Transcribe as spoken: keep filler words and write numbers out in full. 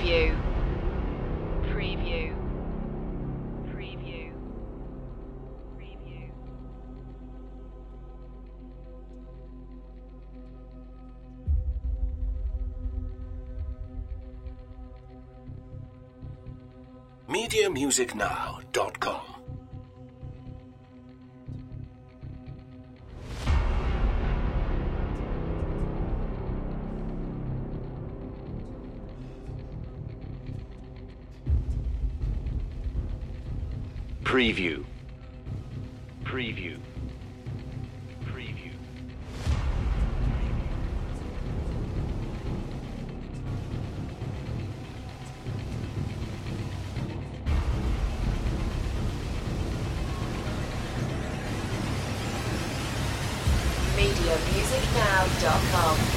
Preview. Preview. Preview. Preview. media music now dot com. Preview. Preview. Preview. media music now dot com.